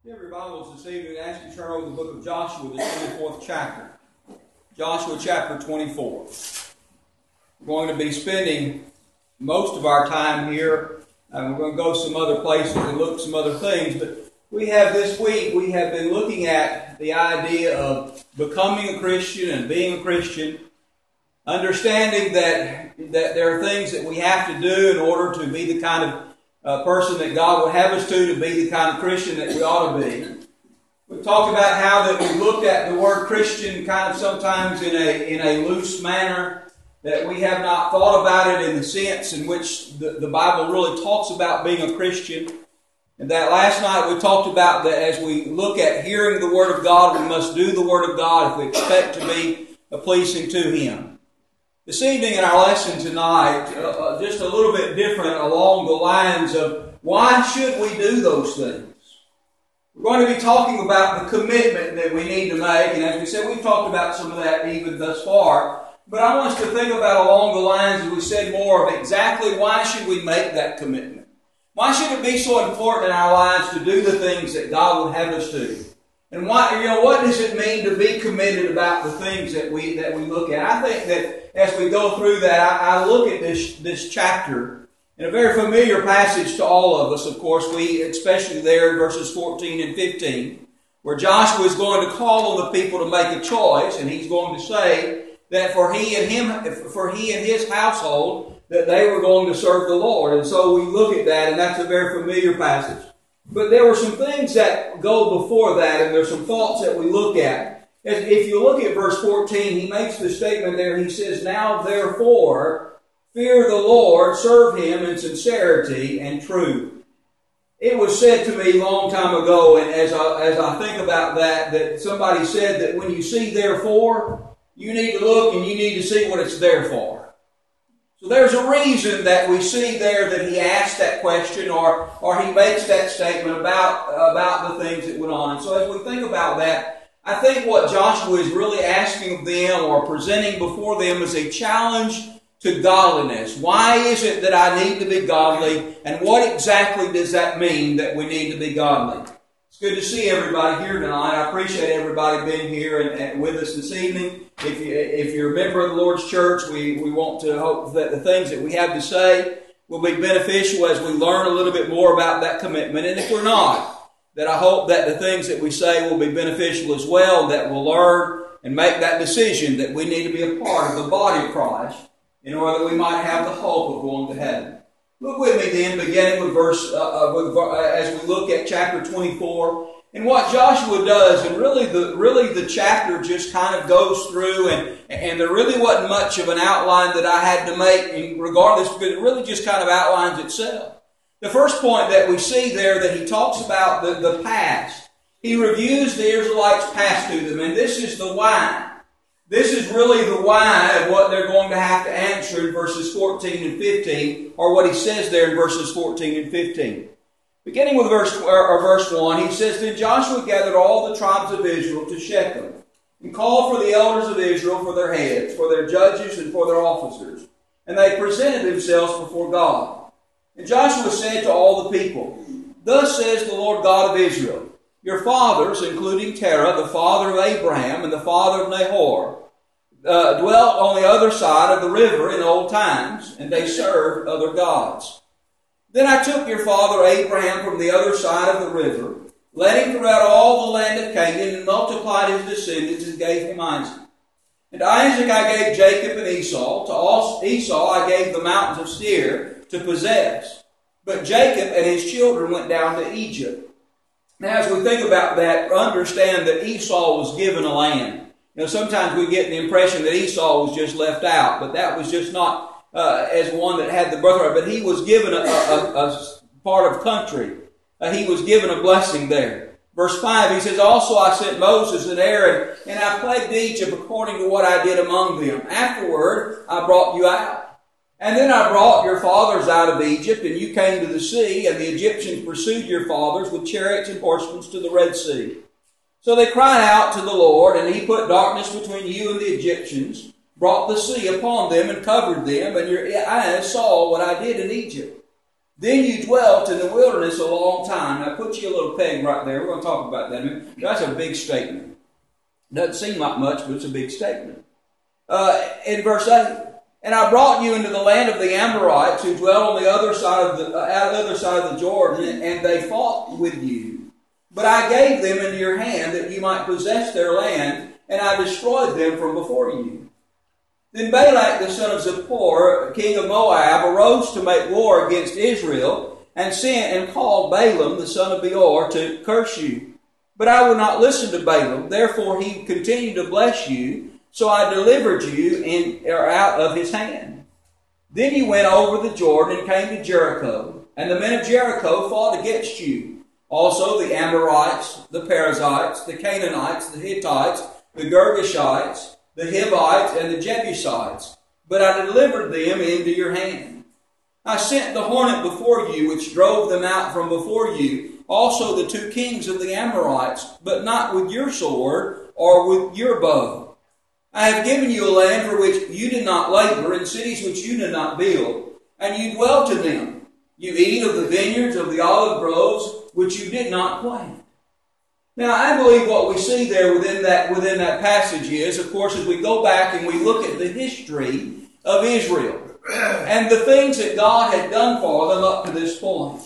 If you have your Bibles this evening, I ask you to turn over the book of Joshua, the 24th chapter. Joshua chapter 24. We're going to be spending most of our time here. We're going to go some other places and look at some other things. But this week, we have been looking at the idea of becoming a Christian and being a Christian. Understanding that there are things that we have to do in order to be the kind of person that God would have us to be the kind of Christian that we ought to be. We've talked about how that we looked at the word Christian kind of sometimes in a loose manner, that we have not thought about it in the sense in which the Bible really talks about being a Christian. And that last night we talked about that as we look at hearing the Word of God, we must do the Word of God if we expect to be pleasing to Him. This evening in our lesson tonight, just a little bit different along the lines of why should we do those things? We're going to be talking about the commitment that we need to make, and as we said, we've talked about some of that even thus far, but I want us to think about along the lines, as we said, more of exactly why should we make that commitment? Why should it be so important in our lives to do the things that God would have us do? And what does it mean to be committed about the things that we look at? I think that as we go through that, I look at this chapter in a very familiar passage to all of us. Of course, especially there in verses 14 and 15, where Joshua is going to call on the people to make a choice, and he's going to say that for he and his household, that they were going to serve the Lord. And so we look at that, and that's a very familiar passage. But there were some things that go before that, and there's some thoughts that we look at. If you look at verse 14, he makes the statement there, he says, "Now therefore, fear the Lord, serve Him in sincerity and truth." It was said to me a long time ago, and as I think about that somebody said that when you see therefore, you need to look and you need to see what it's there for. So there's a reason that we see there that he asked that question or he makes that statement about the things that went on. And so as we think about that, I think what Joshua is really asking of them or presenting before them is a challenge to godliness. Why is it that I need to be godly? And what exactly does that mean that we need to be godly? It's good to see everybody here tonight. I appreciate everybody being here and with us this evening. If you're a member of the Lord's church, we want to hope that the things that we have to say will be beneficial as we learn a little bit more about that commitment. And if we're not, that I hope that the things that we say will be beneficial as well, that we'll learn and make that decision that we need to be a part of the body of Christ in order that we might have the hope of going to heaven. Look with me then, beginning with as we look at chapter 24. And what Joshua does, and really the chapter just kind of goes through, and there really wasn't much of an outline that I had to make regardless, but it really just kind of outlines itself. The first point that we see there that he talks about the past. He reviews the Israelites' past to them, and this is the why. This is really the why of what they're going to have to answer in verses 14 and 15, or what he says there in verses 14 and 15. Beginning with verse 1, he says, "Then Joshua gathered all the tribes of Israel to Shechem, and called for the elders of Israel for their heads, for their judges, and for their officers. And they presented themselves before God. And Joshua said to all the people, 'Thus says the Lord God of Israel, your fathers, including Terah, the father of Abraham, and the father of Nahor, dwelt on the other side of the river in old times, and they served other gods. Then I took your father Abraham from the other side of the river, led him throughout all the land of Canaan, and multiplied his descendants, and gave him Isaac. And to Isaac I gave Jacob and Esau. To Esau I gave the mountains of Seir to possess. But Jacob and his children went down to Egypt.'" Now, as we think about that, understand that Esau was given a land. Sometimes we get the impression that Esau was just left out, but that was just not as one that had the birthright. But he was given a part of country. He was given a blessing there. Verse 5, he says, "Also I sent Moses and Aaron, and I plagued Egypt according to what I did among them. Afterward I brought you out. And then I brought your fathers out of Egypt, and you came to the sea, and the Egyptians pursued your fathers with chariots and horsemen to the Red Sea. So they cried out to the Lord, and He put darkness between you and the Egyptians, brought the sea upon them and covered them, and your eyes saw what I did in Egypt. Then you dwelt in the wilderness a long time. Now, put you a little peg right there. We're going to talk about that in a minute. That's a big statement. Doesn't seem like much, but it's a big statement. In verse 8, and I brought you into the land of the Amorites who dwell on the other side of the Jordan, and they fought with you. But I gave them into your hand that you might possess their land, and I destroyed them from before you. Then Balak the son of Zippor, king of Moab, arose to make war against Israel, and sent and called Balaam the son of Beor to curse you. But I would not listen to Balaam, therefore he continued to bless you, so I delivered you out of his hand. Then you went over the Jordan and came to Jericho, and the men of Jericho fought against you. Also the Amorites, the Perizzites, the Canaanites, the Hittites, the Girgashites, the Hivites, and the Jebusites. But I delivered them into your hand. I sent the hornet before you, which drove them out from before you, also the 2 kings of the Amorites, but not with your sword or with your bow. I have given you a land for which you did not labor, and cities which you did not build, and you dwelt in them. You eat of the vineyards of the olive groves, which you did not plant. Now, I believe what we see there within that passage is, of course, as we go back and we look at the history of Israel and the things that God had done for them up to this point.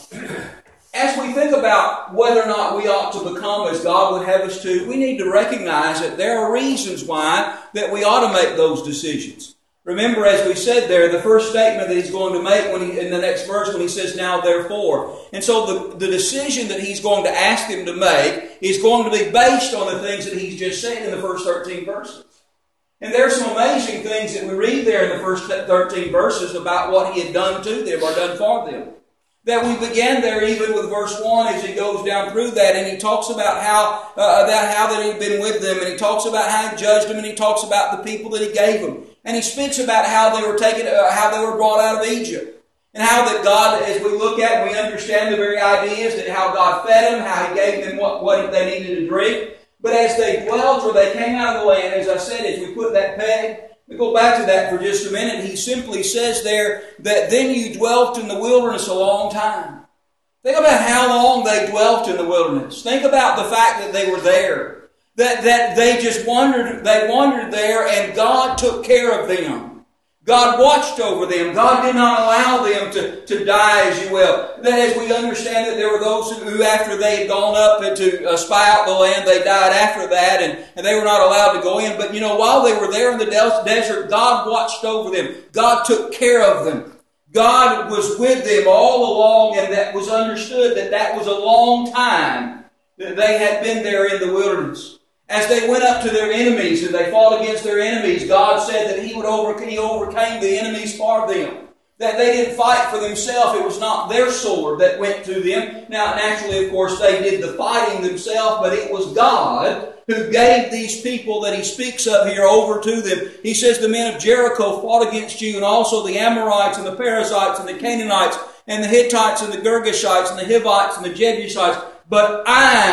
As we think about whether or not we ought to become as God would have us to, we need to recognize that there are reasons why that we ought to make those decisions. Remember, as we said there, the first statement that he's going to make in the next verse when he says, now therefore. And so the decision that he's going to ask them to make is going to be based on the things that he's just said in the first 13 verses. And there are some amazing things that we read there in the first 13 verses about what he had done to them or done for them. That we began there even with verse 1 as he goes down through that, and he talks about how that he'd been with them, and he talks about how he judged them, and he talks about the people that he gave them. And he speaks about how they were brought out of Egypt. And how that God, as we look at and we understand the very ideas, that how God fed them, how he gave them what they needed to drink. But as they dwelt or they came out of the land, as I said, as we put that peg, we go back to that for just a minute. He simply says there that then you dwelt in the wilderness a long time. Think about how long they dwelt in the wilderness. Think about the fact that they were there. That they just wandered there, and God took care of them. God watched over them. God did not allow them to die, as you will. That as we understand that there were those who after they had gone up to spy out the land, they died after that, and they were not allowed to go in. But while they were there in the desert, God watched over them. God took care of them. God was with them all along, and that was understood that was a long time that they had been there in the wilderness. As they went up to their enemies and they fought against their enemies, God said that He overcame the enemies for them. That they didn't fight for themselves. It was not their sword that went to them. Now, naturally, of course, they did the fighting themselves, but it was God who gave these people that He speaks of here over to them. He says the men of Jericho fought against you, and also the Amorites and the Perizzites and the Canaanites and the Hittites and the Girgashites and the Hivites and the Jebusites. But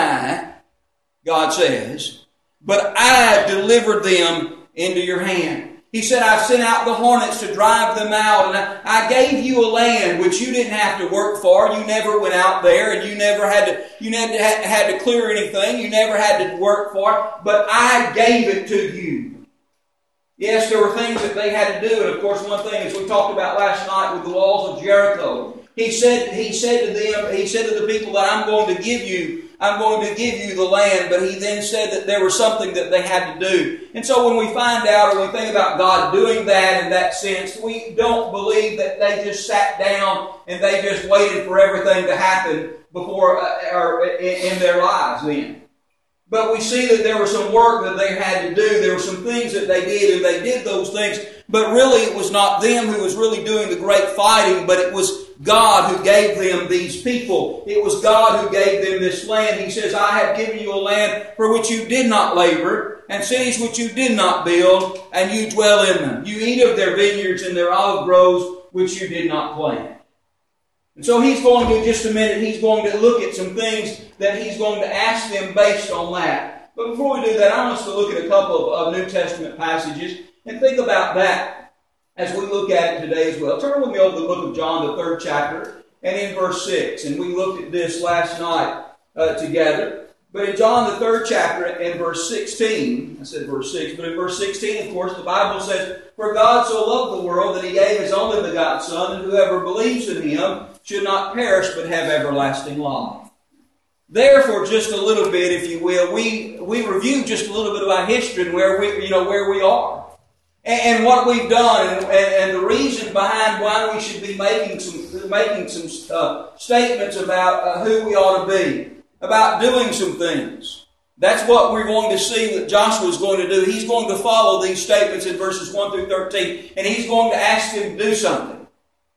I, God says, but I delivered them into your hand. He said, I sent out the hornets to drive them out, and I gave you a land which you didn't have to work for. You never went out there, and you never had to clear anything. You never had to work for it, but I gave it to you. Yes, there were things that they had to do, and of course, one thing, as we talked about last night with the walls of Jericho, He said to the people that I'm going to give you the land, but He then said that there was something that they had to do. And so when we find out or we think about God doing that in that sense, we don't believe that they just sat down and they just waited for everything to happen before or in their lives then. But we see that there was some work that they had to do. There were some things that they did, and they did those things. But really, it was not them who was really doing the great fighting, but it was God who gave them these people. It was God who gave them this land. He says, I have given you a land for which you did not labor, and cities which you did not build, and you dwell in them. You eat of their vineyards and their olive groves, which you did not plant. And so he's going to, in just a minute, he's going to look at some things that he's going to ask them based on that. But before we do that, I want us to look at a couple of New Testament passages and think about that as we look at it today as well. Turn with me over to the book of John, the 3rd chapter. and in verse 6. And we looked at this last night together. But in John the 3rd chapter, in verse 16, I said verse 6, but in verse 16, of course, the Bible says, "For God so loved the world that He gave His only begotten Son, and whoever believes in Him should not perish but have everlasting life." Therefore, just a little bit, if you will, we review just a little bit about history and where we are. And what we've done, and the reason behind why we should be making some statements about who we ought to be, about doing some things. That's what we're going to see that Joshua is going to do. He's going to follow these statements in verses 1 through 13, and he's going to ask them to do something.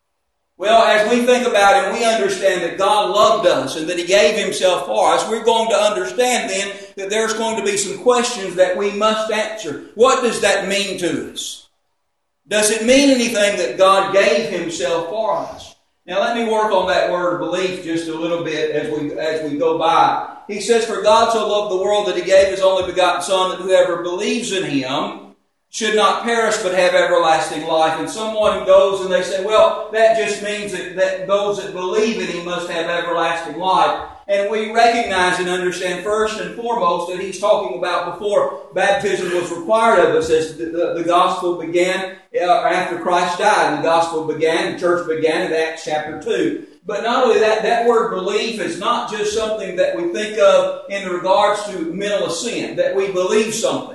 Well, as we think about it and we understand that God loved us and that He gave Himself for us, we're going to understand then that there's going to be some questions that we must answer. What does that mean to us? Does it mean anything that God gave Himself for us? Now let me work on that word belief just a little bit as we go by. He says, "For God so loved the world that He gave His only begotten Son, that whoever believes in Him should not perish but have everlasting life." And someone goes and they say, well, that just means that those that believe in Him must have everlasting life. And we recognize and understand first and foremost that he's talking about before baptism was required of us, as the gospel began after Christ died. The gospel began, the church began in Acts chapter 2. But not only that, that word belief is not just something that we think of in regards to mental assent, that we believe something.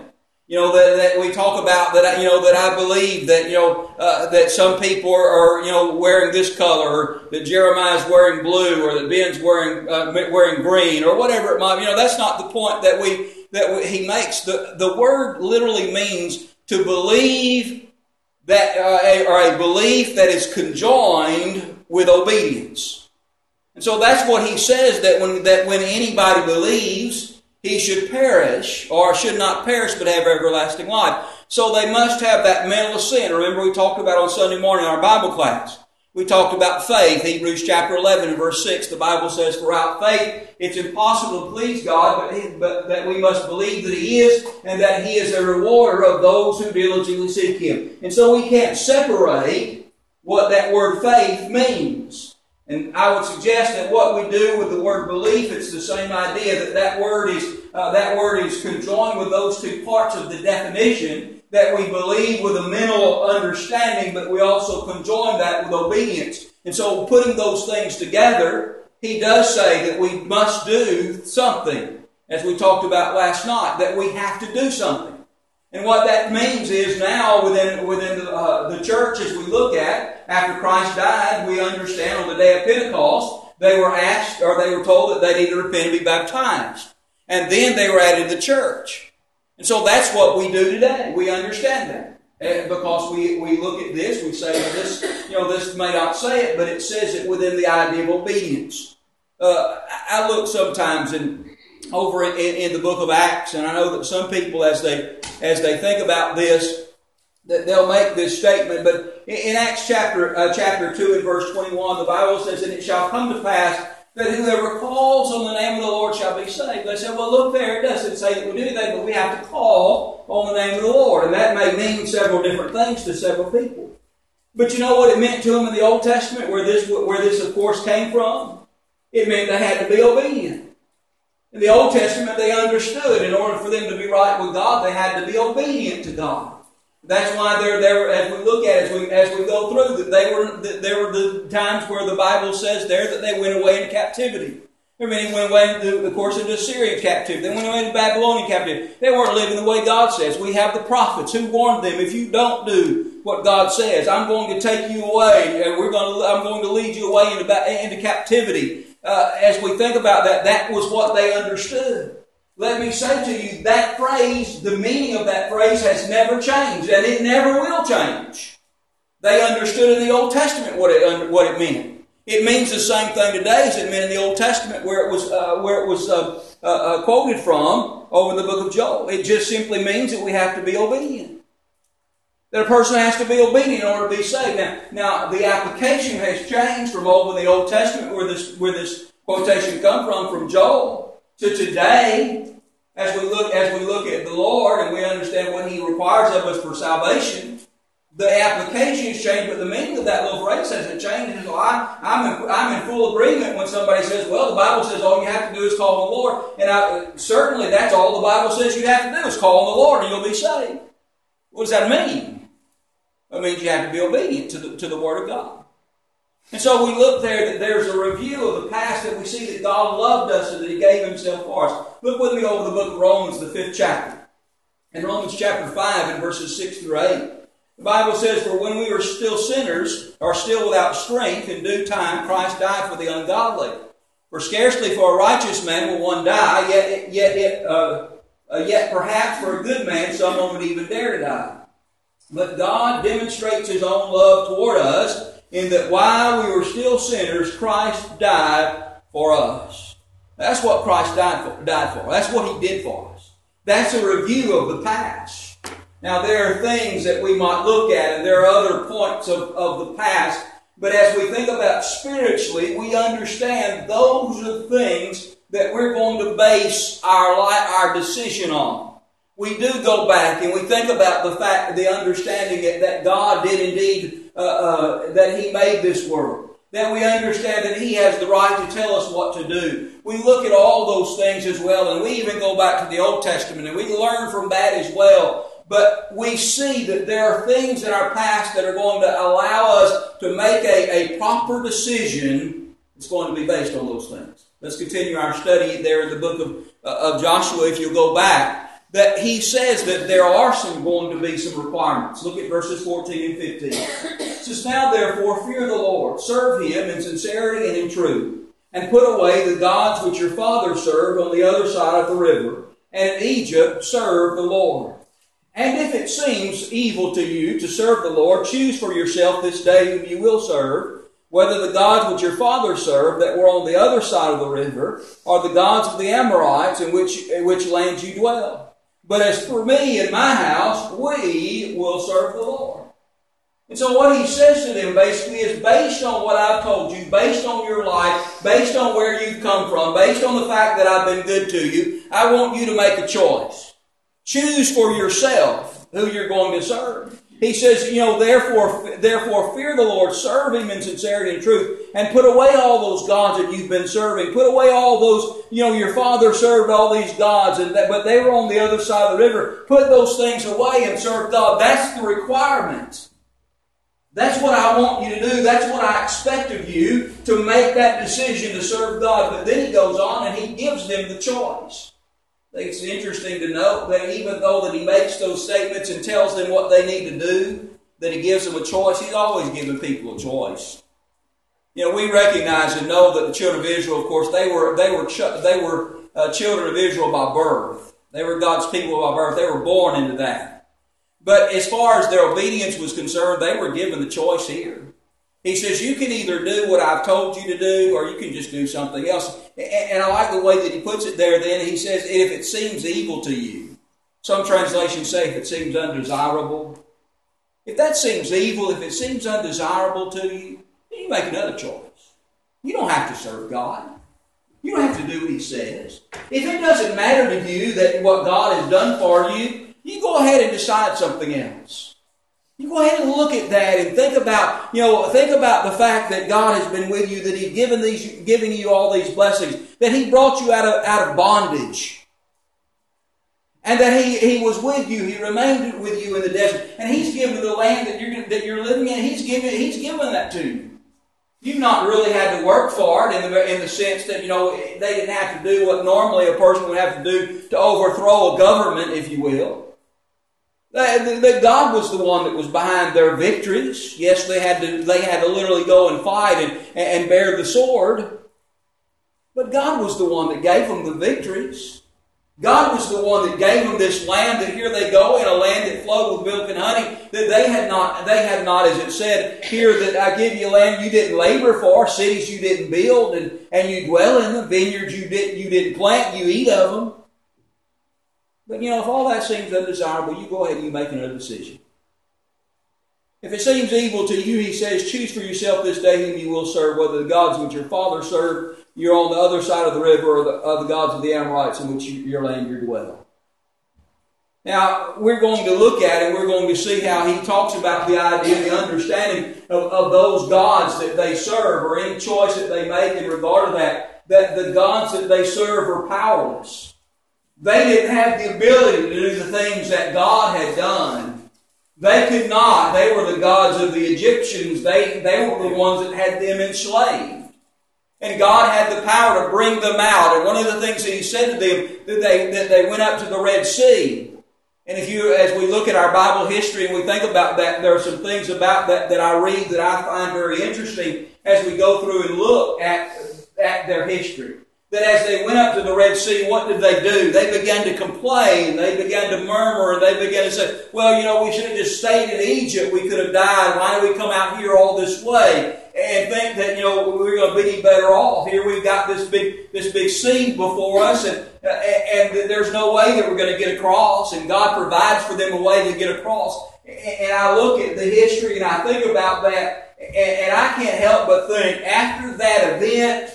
That we talk about that I believe that, that some people are wearing this color, or that Jeremiah's wearing blue, or that Ben's wearing green, or whatever it might be. That's not the point that he makes. The word literally means to believe that, or a belief that is conjoined with obedience. And so that's what he says, that when anybody believes, he should perish, or should not perish, but have everlasting life. So they must have that mental assent. Remember, we talked about on Sunday morning in our Bible class. We talked about faith. Hebrews chapter 11 and verse 6, the Bible says, "For without faith it's impossible to please God, but that we must believe that He is, and that He is a rewarder of those who diligently seek Him." And so we can't separate what that word faith means. And I would suggest that what we do with the word belief, it's the same idea, that word is conjoined with those two parts of the definition, that we believe with a mental understanding, but we also conjoin that with obedience. And so putting those things together, he does say that we must do something, as we talked about last night, that we have to do something. And what that means is now within the church, as we look at, after Christ died, we understand on the day of Pentecost, they were asked, or they were told that they needed to repent and be baptized. And then they were added to the church. And so that's what we do today. We understand that. And because we look at this, we say, well, this may not say it, but it says it within the idea of obedience. I look sometimes over in the book of Acts, and I know that some people, as they think about this, that they'll make this statement. But in Acts chapter 2 and verse 21, the Bible says, "And it shall come to pass that whoever calls on the name of the Lord shall be saved." They say, well, look there, it doesn't say that we do anything, but we have to call on the name of the Lord. And that may mean several different things to several people. But you know what it meant to them in the Old Testament, where this of course came from? It meant they had to be obedient. In the Old Testament, they understood in order for them to be right with God, they had to be obedient to God. That's why they're as we look at it, as we go through, that there were the times where the Bible says there that they went away into captivity. I mean, they went away, of course, into Assyrian captivity. They went away into Babylonian captivity. They weren't living the way God says. We have the prophets who warned them, if you don't do what God says, I'm going to take you away, and I'm going to lead you away into captivity. As we think about that was what they understood. Let me say to you, that phrase, the meaning of that phrase has never changed, and it never will change. They understood in the Old Testament what it meant. It means the same thing today as it meant in the Old Testament, where it was quoted from over in the book of Joel. It just simply means that we have to be obedient. That a person has to be obedient in order to be saved. Now the application has changed from over in the Old Testament, where this quotation come from Joel, to today, as we look at the Lord and we understand what He requires of us for salvation. The application has changed, but the meaning of that little phrase hasn't changed. So I'm in full agreement when somebody says, well, the Bible says all you have to do is call on the Lord. And certainly that's all the Bible says you have to do is call on the Lord and you'll be saved. What does that mean? It means you have to be obedient to the Word of God. And so we look there that there's a review of the past, that we see that God loved us and that He gave Himself for us. Look with me over the book of Romans, the 5th chapter. In Romans chapter 5 and verses 6 through 8. The Bible says, for when we were still sinners, or still without strength, in due time Christ died for the ungodly. For scarcely for a righteous man will one die, yet perhaps for a good man someone would even dare to die. But God demonstrates His own love toward us, in that while we were still sinners, Christ died for us. That's what Christ died for. That's what He did for us. That's a review of the past. Now, there are things that we might look at, and there are other points of the past, but as we think about spiritually, we understand those are things that we're going to base our decision on. We do go back and we think about the understanding that God did indeed, that He made this world. That we understand that He has the right to tell us what to do. We look at all those things as well, and we even go back to the Old Testament, and we learn from that as well. But we see that there are things in our past that are going to allow us to make a proper decision. It's going to be based on those things. Let's continue our study there in the book of Joshua, if you'll go back. That he says that there are going to be some requirements. Look at verses 14 and 15. It says, now therefore fear the Lord, serve Him in sincerity and in truth, and put away the gods which your fathers served on the other side of the river, and in Egypt serve the Lord. And if it seems evil to you to serve the Lord, choose for yourself this day whom you will serve, whether the gods which your fathers served that were on the other side of the river, or the gods of the Amorites in which lands you dwell. But as for me and my house, we will serve the Lord. And so what he says to them basically is, based on what I've told you, based on your life, based on where you've come from, based on the fact that I've been good to you, I want you to make a choice. Choose for yourself who you're going to serve. He says, therefore fear the Lord, serve Him in sincerity and truth, and put away all those gods that you've been serving. Put away all those, your father served all these gods, but they were on the other side of the river. Put those things away and serve God. That's the requirement. That's what I want you to do. That's what I expect of you, to make that decision to serve God. But then he goes on and he gives them the choice. I think it's interesting to note that even though that he makes those statements and tells them what they need to do, that he gives them a choice, he's always giving people a choice. We recognize and know that the children of Israel, of course, they were children of Israel by birth. They were God's people by birth. They were born into that. But as far as their obedience was concerned, they were given the choice here. He says, you can either do what I've told you to do, or you can just do something else. And I like the way that he puts it there then. He says, if it seems evil to you. Some translations say if it seems undesirable. If that seems evil, if it seems undesirable to you, then you make another choice. You don't have to serve God. You don't have to do what He says. If it doesn't matter to you that what God has done for you, you go ahead and decide something else. You go ahead and look at that and think about the fact that God has been with you, that He's giving you all these blessings, that He brought you out of bondage, and that He was with you. He remained with you in the desert, and He's given the land that you're living in. He's given that to you. You've not really had to work for it in the sense that they didn't have to do what normally a person would have to do to overthrow a government, if you will. That God was the one that was behind their victories. Yes, they had to literally go and fight and bear the sword. But God was the one that gave them the victories. God was the one that gave them this land, that here they go in a land that flowed with milk and honey, that they had not, as it said here, that I give you land you didn't labor for, cities you didn't build, and you dwell in them, vineyards you didn't plant, you eat of them. But if all that seems undesirable, you go ahead and you make another decision. If it seems evil to you, he says, choose for yourself this day whom you will serve, whether the gods which your father served, you're on the other side of the river, or the gods of the Amorites in which your land you dwell. Now, we're going to look at it, we're going to see how he talks about the idea, the understanding of those gods that they serve, or any choice that they make in regard to that the gods that they serve are powerless. They didn't have the ability to do the things that God had done. They could not. They were the gods of the Egyptians. They were the ones that had them enslaved. And God had the power to bring them out. And one of the things that he said to them, that they went up to the Red Sea. And as we look at our Bible history and we think about that, there are some things about that I read that I find very interesting as we go through and look at their history. That as they went up to the Red Sea, what did they do? They began to complain, they began to murmur, and they began to say, well, we should have just stayed in Egypt. We could have died. Why do we come out here all this way? And think that, we're going to be better off. Here we've got this big sea before us, and there's no way that we're going to get across, and God provides for them a way to get across. And I look at the history and I think about that, and I can't help but think, after that event,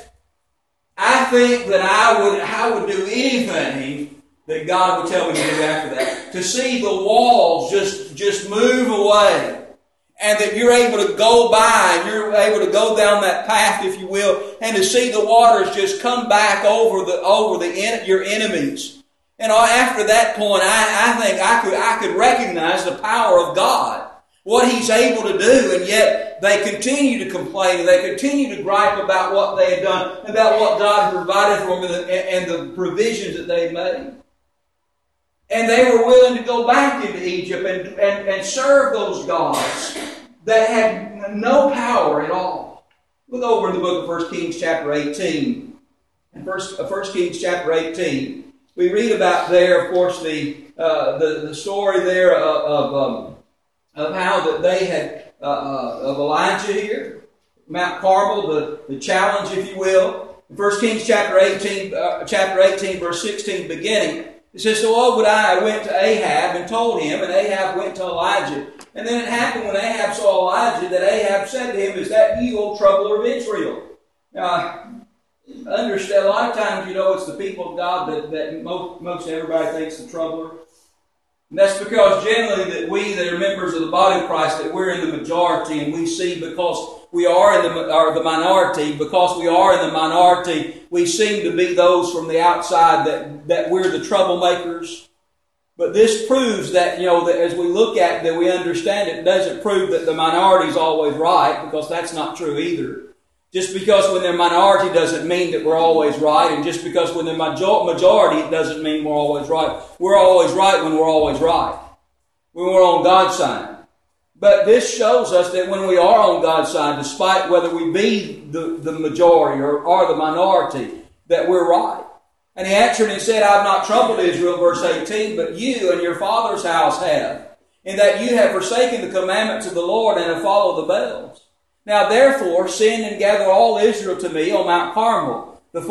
I think that I would do anything that God would tell me to do after that. To see the walls just move away. And that you're able to go by, and you're able to go down that path, if you will, and to see the waters just come back over your enemies. And after that point, I think I could recognize the power of God, what He's able to do, and yet they continue to complain, and they continue to gripe about what they had done, about what God had provided for them, and the provisions that they made. And they were willing to go back into Egypt and serve those gods that had no power at all. Look over in the book of 1 Kings chapter 18. In 1 Kings chapter 18, we read about there, of course, the story there of how that they had, of Elijah here, Mount Carmel, the challenge, if you will. In 1 Kings chapter 18, verse 16 beginning, it says, so Obadiah went to Ahab and told him, and Ahab went to Elijah. And then it happened when Ahab saw Elijah that Ahab said to him, is that you, old troubler of Israel? Now, I understand, a lot of times, it's the people of God that most everybody thinks the troubler. And that's because generally that we that are members of the body of Christ, that we're in the majority, and we see because we are in the minority, because we are in the minority, we seem to be those from the outside that we're the troublemakers. But this proves that, that as we look at it, that we understand it doesn't prove that the minority is always right, because that's not true either. Just because when they're minority doesn't mean that we're always right, and just because when they're majority it doesn't mean we're always right. We're always right when we're always right, when we're on God's side. But this shows us that when we are on God's side, despite whether we be the majority or the minority, that we're right. And he answered and said, I have not troubled Israel, verse 18, but you and your father's house have, in that you have forsaken the commandments of the Lord and have followed the Baals. Now therefore send and gather all Israel to me on Mount Carmel, the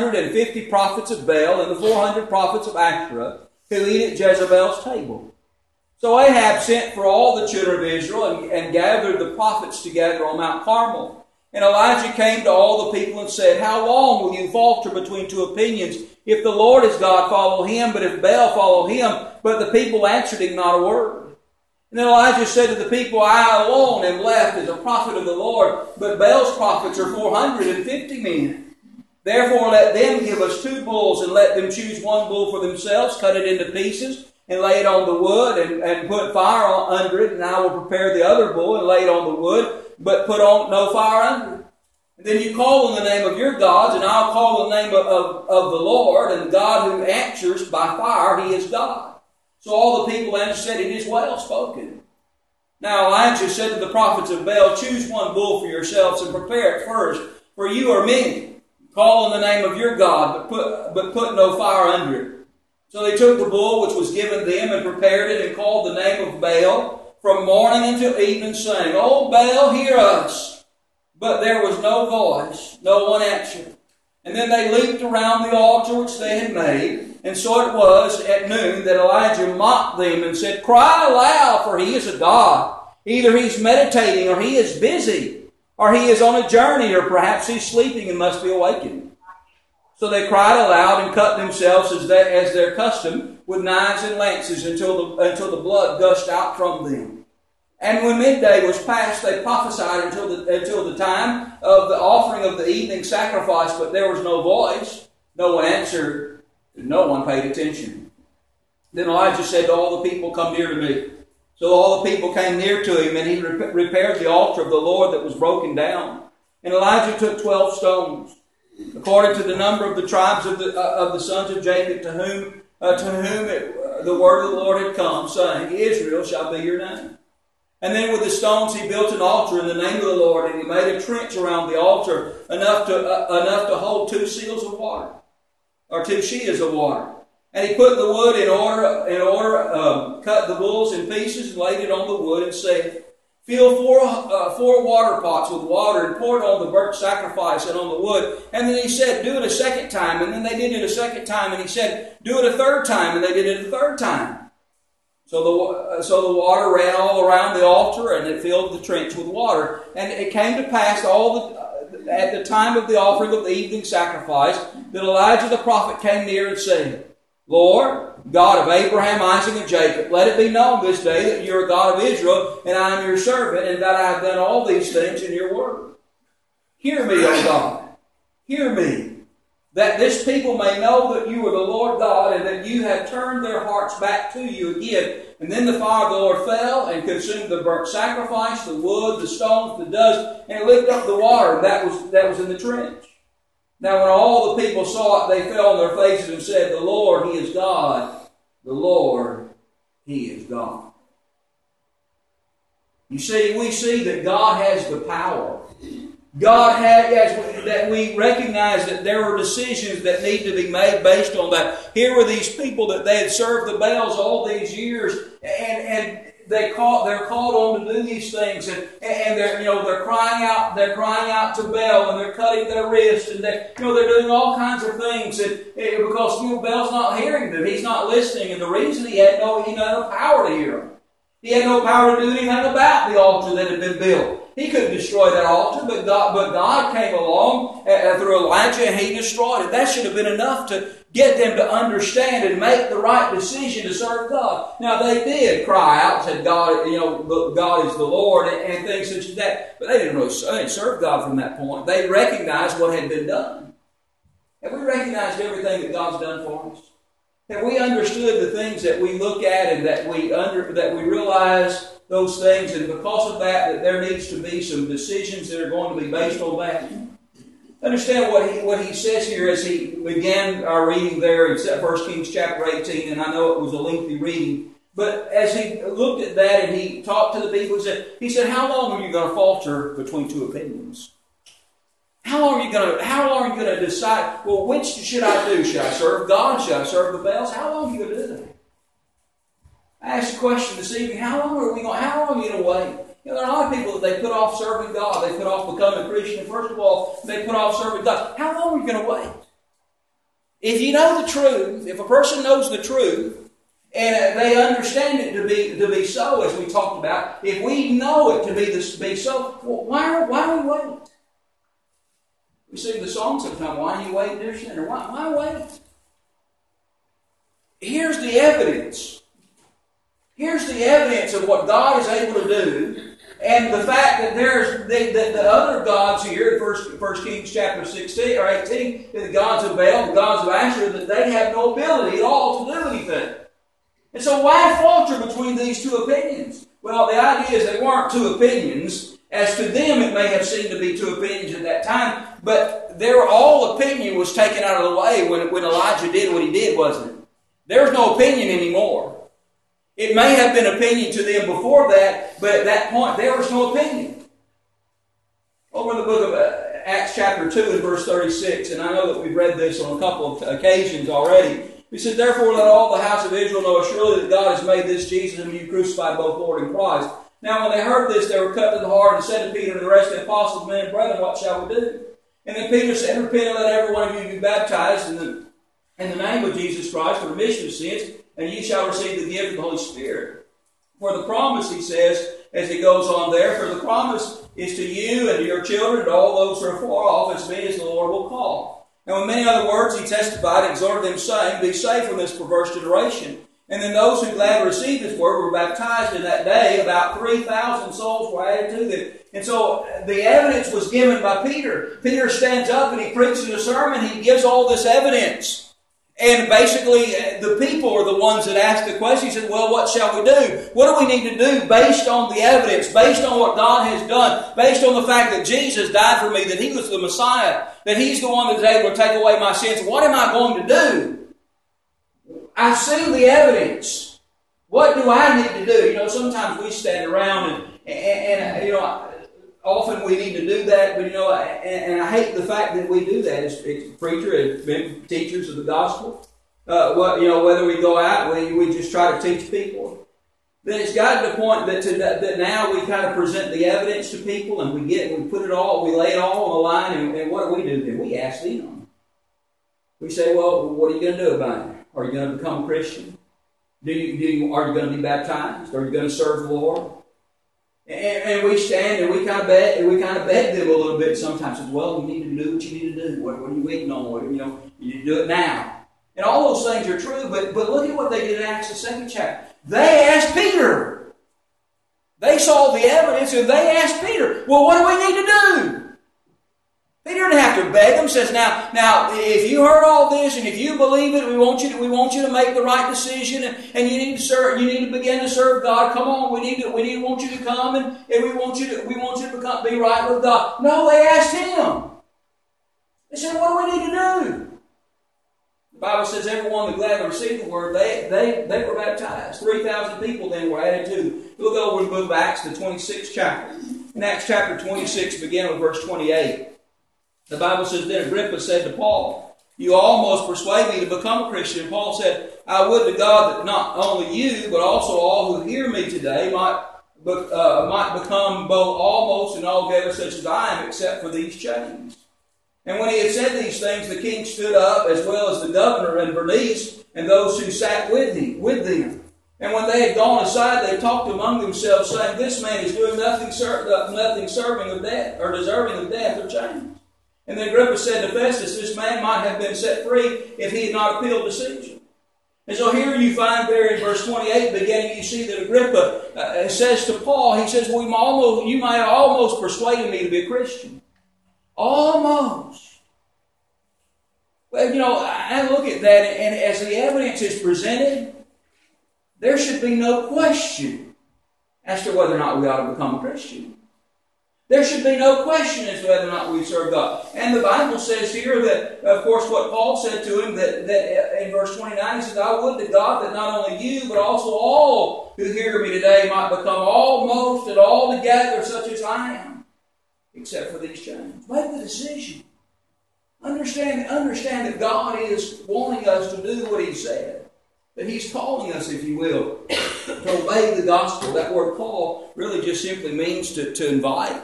450 prophets of Baal and the 400 prophets of Asherah, who eat at Jezebel's table. So Ahab sent for all the children of Israel and gathered the prophets together on Mount Carmel. And Elijah came to all the people and said, how long will you falter between two opinions? If the Lord is God, follow him, but if Baal, follow him. But the people answered him not a word. And then Elijah said to the people, I alone am left as a prophet of the Lord, but Baal's prophets are 450 men. Therefore let them give us 2 bulls, and let them choose 1 bull for themselves, cut it into pieces, and lay it on the wood, and put fire under it, and I will prepare the other bull, and lay it on the wood, but put on no fire under it. And then you call on the name of your gods, and I'll call on the name of the Lord, and God who answers by fire, he is God. So all the people answered, said, it is well spoken. Now Elijah said to the prophets of Baal, choose 1 bull for yourselves, and prepare it first, for you are many. Call on the name of your God, but put no fire under it. So they took the bull which was given them, and prepared it, and called the name of Baal from morning until evening, saying, O Baal, hear us. But there was no voice, no one answered. And then they leaped around the altar which they had made. And so it was at noon that Elijah mocked them and said, cry aloud, for he is a god. Either he's meditating, or he is busy, or he is on a journey, or perhaps he's sleeping and must be awakened. So they cried aloud and cut themselves as their custom with knives and lances until the blood gushed out from them. And when midday was past, they prophesied until the time of the offering of the evening sacrifice, but there was no voice. No one answered, and no one paid attention. Then Elijah said to all the people, "Come near to me." So all the people came near to him, and he repaired the altar of the Lord that was broken down. And Elijah took 12 stones, according to the number of the tribes of the sons of Jacob, to whom the word of the Lord had come, saying, "Israel shall be your name." And then with the stones he built an altar in the name of the Lord, and he made a trench around the altar enough to hold 2 seals of water, or 2 sheas of water. And he put the wood in order, cut the bulls in pieces, and laid it on the wood, and said, "Fill four water pots with water, and pour it on the burnt sacrifice and on the wood." And then he said, "Do it a second time." And then they did it a second time. And he said, "Do it a third time." And they did it a third time. So the water ran all around the altar, and it filled the trench with water. And it came to pass at the time of the offering of the evening sacrifice that Elijah the prophet came near and said, "Lord, God of Abraham, Isaac, and Jacob, let it be known this day that you are God of Israel, and I am your servant, and that I have done all these things in your word. Hear me, O God, hear me, that this people may know that you are the Lord God, and that you have turned their hearts back to you again." And then the fire of the Lord fell and consumed the burnt sacrifice, the wood, the stones, the dust, and it licked up the water that was in the trench. Now when all the people saw it, they fell on their faces and said, "The Lord, He is God. The Lord, He is God." You see, we see that God has the power. God has, that we recognize that there are decisions that need to be made based on that. Here were these people that they had served the Baals all these years, and they're called on to do these things, and they're crying out to Baal, and they're cutting their wrists, and they're doing all kinds of things, because Baal's not hearing them, he's not listening, and the reason he had no power to hear them. He had no power to do anything about the altar that had been built. He couldn't destroy that altar, but God came along through Elijah, and He destroyed it. That should have been enough to get them to understand and make the right decision to serve God. Now they did cry out and said, "God, God is the Lord," and things such as that. But they didn't serve God from that point. They recognized what had been done. Have we recognized everything that God's done for us? Have we understood the things that we look at and that we realize those things, and because of that there needs to be some decisions that are going to be based on that? Understand what he says here as he began our reading there in 1 Kings chapter 18, and I know it was a lengthy reading, but as he looked at that and he talked to the people, he said, "How long are you going to falter between 2 opinions? How long are you going to decide, well, which should I do? Should I serve God? Should I serve the Baals? How long are you going to do that?" I asked a question this evening, how long are you going to wait? There are a lot of people that they put off serving God. They put off becoming a Christian. First of all, they put off serving God. How long are you going to wait? If you know the truth, if a person knows the truth, and they understand it to be so, as we talked about, if we know it to be so, well, why we wait? We sing the song sometimes, "Why you wait, dear sinner?" Why wait? Here's the evidence. Here's the evidence of what God is able to do, and the fact that there's the other gods here in 1 Kings chapter 16 or 18, the gods of Baal, the gods of Asherah, that they have no ability at all to do anything. And so why falter between these 2 opinions? Well, the idea is they weren't 2 opinions. As to them, it may have seemed to be 2 opinions at that time, but all opinion was taken out of the way when Elijah did what he did, wasn't it? There was no opinion anymore. It may have been opinion to them before that, but at that point, there was no opinion. Over in the book of Acts chapter 2 and verse 36, and I know that we've read this on a couple of occasions already. He said, "Therefore let all the house of Israel know surely that God has made this Jesus whom you crucified both Lord and Christ." Now when they heard this, they were cut to the heart and said to Peter and the rest of the apostles, "Men and brethren, what shall we do?" And then Peter said, "Repent and let every one of you be baptized in the name of Jesus Christ for remission of sins, and ye shall receive the gift of the Holy Spirit. For the promise," he says, as he goes on there, "for the promise is to you and to your children and to all those who are far off, as many as the Lord will call." And with many other words, he testified and exhorted them, saying, Be saved from this perverse generation. And then those who gladly received his word were baptized in that day. About 3,000 souls were added to them. And so the evidence was given by Peter. Peter stands up and he preaches a sermon. He gives all this evidence. And basically, the people are the ones that ask the question. He said, well, what shall we do? What do we need to do based on the evidence, based on what God has done, based on the fact that Jesus died for me, that He was the Messiah, that He's the one that's able to take away my sins? What am I going to do? I've seen the evidence. What do I need to do? Sometimes we stand around and often we need to do that, but and I hate the fact that we do that as preachers, as teachers of the gospel. Whether we go out, we just try to teach people. Then it's got to the point that now we kind of present the evidence to people, and we put it all, we lay it all on the line, and what do we do then? We ask them. We say, well, what are you going to do about it? Are you going to become a Christian? Are you going to be baptized? Are you going to serve the Lord? And we stand and we kind of beg them a little bit sometimes. Well, you need to do what you need to do. What are you waiting on? You need to do it now. And all those things are true, but look at what they did in Acts the 2nd chapter. They asked Peter. They saw the evidence and they asked Peter, well, what do we need to do? Peter didn't have to beg them. Says, now, if you heard all this and if you believe it, we want you to make the right decision, and you need to serve. You need to begin to serve God. Come on, we want you to come, and we want you to be right with God. No, they asked him. They said, what do we need to do? The Bible says everyone that gladly received the word, they were baptized. 3,000 people then were added to them. We'll go over to the book of Acts, the 26th chapter. In Acts chapter 26, begin with verse 28. The Bible says, Then Agrippa said to Paul, You almost persuade me to become a Christian. And Paul said, I would to God that not only you, but also all who hear me today might become both almost and altogether such as I am, except for these chains. And when he had said these things, the king stood up, as well as the governor and Bernice, and those who sat with them. And when they had gone aside, they talked among themselves, saying, This man is doing nothing serving of death, or deserving of death or chains. And then Agrippa said to Festus, This man might have been set free if he had not appealed to Caesar. And so here you find there in verse 28, beginning, you see that Agrippa says to Paul, he says, well, you might have almost persuaded me to be a Christian. Almost. Well, I look at that, and as the evidence is presented, there should be no question as to whether or not we ought to become a Christian. There should be no question as to whether or not we serve God. And the Bible says here that, of course, what Paul said to him, that in verse 29, he says, I would to God that not only you, but also all who hear me today might become almost and altogether such as I am, except for these chains. Make the decision. Understand that God is wanting us to do what He said. That He's calling us, if you will, to obey the gospel. That word call really just simply means to invite.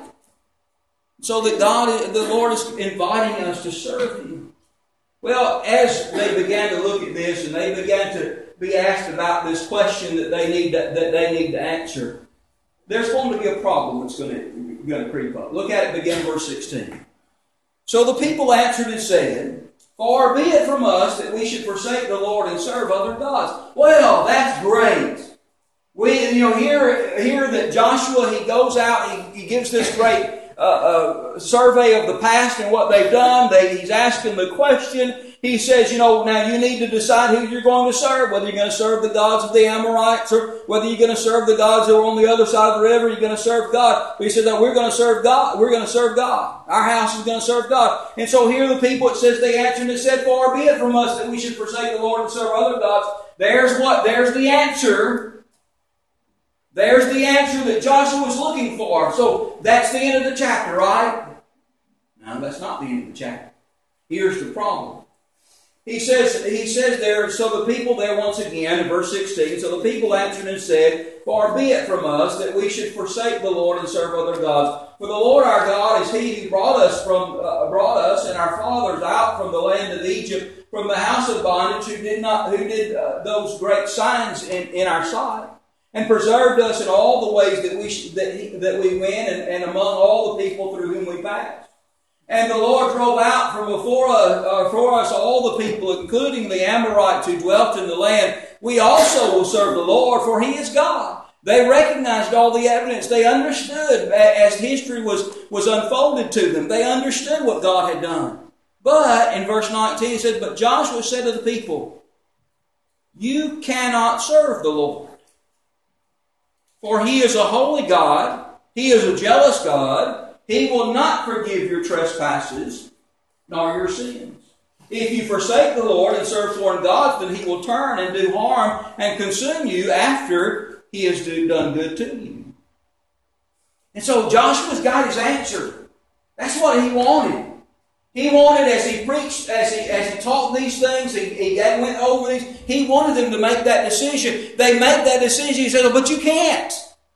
So that the Lord is inviting us to serve Him. Well, as they began to look at this and they began to be asked about this question that they need to answer, there's going to be a problem that's going to creep up. Look at it, begin verse 16. So the people answered and said, Far be it from us that we should forsake the Lord and serve other gods. Well, that's great. We hear that Joshua, he goes out, he gives this great survey of the past and what they've done. He's asking the question. He says, now you need to decide who you're going to serve, whether you're going to serve the gods of the Amorites or whether you're going to serve the gods that are on the other side of the river. You're going to serve God. But he said that we're going to serve God. We're going to serve God. Our house is going to serve God. And so here the people, it says, they answered and said, Far be it from us that we should forsake the Lord and serve other gods. There's the answer. There's the answer that Joshua was looking for. So that's the end of the chapter, right? No, that's not the end of the chapter. Here's the problem. He says there, so the people there once again, in verse 16, so the people answered and said, Far be it from us that we should forsake the Lord and serve other gods. For the Lord our God is He who brought us and our fathers out from the land of Egypt, from the house of bondage, who did those great signs in our sight, and preserved us in all the ways that we went, and among all the people through whom we passed. And the Lord drove out from before us all the people, including the Amorites who dwelt in the land. We also will serve the Lord, for He is God. They recognized all the evidence. They understood as history was unfolded to them. They understood what God had done. But, in verse 19 it says, but Joshua said to the people, you cannot serve the Lord. For He is a holy God. He is a jealous God. He will not forgive your trespasses, nor your sins. If you forsake the Lord and serve foreign gods, then He will turn and do harm and consume you after He has done good to you. And so Joshua's got his answer. That's what he wanted. He wanted, as he preached, as he taught these things, he went over these, he wanted them to make that decision. They made that decision. He said, oh, but you can't.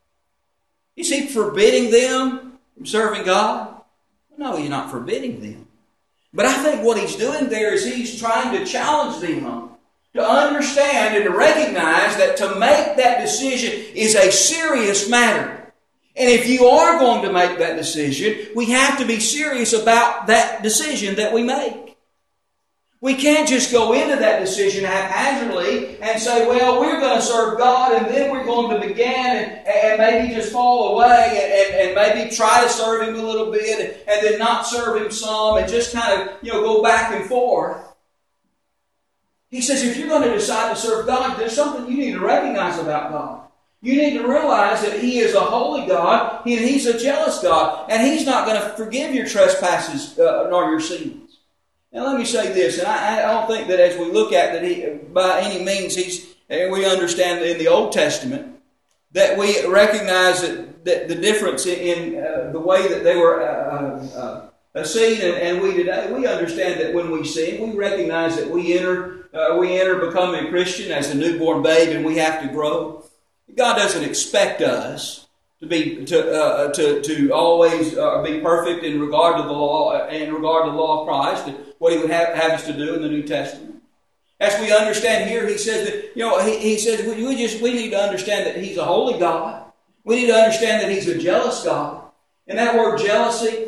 Is He forbidding them from serving God? No, He's not forbidding them. But I think what He's doing there is He's trying to challenge them to understand and to recognize that to make that decision is a serious matter. And if you are going to make that decision, we have to be serious about that decision that we make. We can't just go into that decision haphazardly and say, well, we're going to serve God and then we're going to begin and maybe just fall away and maybe try to serve Him a little bit and then not serve Him some and just kind of, go back and forth. He says if you're going to decide to serve God, there's something you need to recognize about God. You need to realize that He is a holy God and He's a jealous God, and He's not going to forgive your trespasses nor your sins. Now let me say this, and I don't think that as we look at that He, by any means, we understand in the Old Testament that we recognize that the difference in the way that they were seen and we today. We understand that when we sin, we recognize that we enter becoming a Christian as a newborn babe, and we have to grow. God doesn't expect us to always be perfect in regard to the law of Christ, what He would have us to do in the New Testament. As we understand here, He says that He says we need to understand that He's a holy God. We need to understand that He's a jealous God, and that word jealousy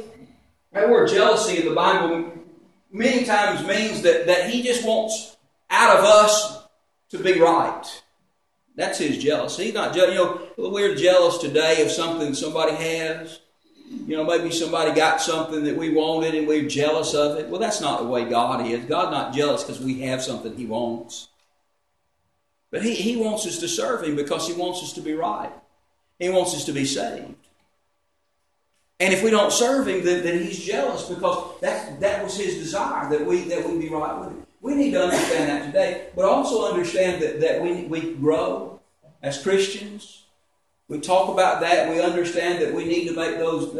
in the Bible many times means that He just wants out of us to be right. That's His jealousy. He's not we're jealous today of something somebody has. Maybe somebody got something that we wanted and we're jealous of it. Well, that's not the way God is. God's not jealous because we have something He wants. But He wants us to serve Him because He wants us to be right. He wants us to be saved. And if we don't serve Him, then He's jealous because that was His desire, that we be right with Him. We need to understand that today, but also understand that we grow as Christians. We talk about that. We understand that we need to make those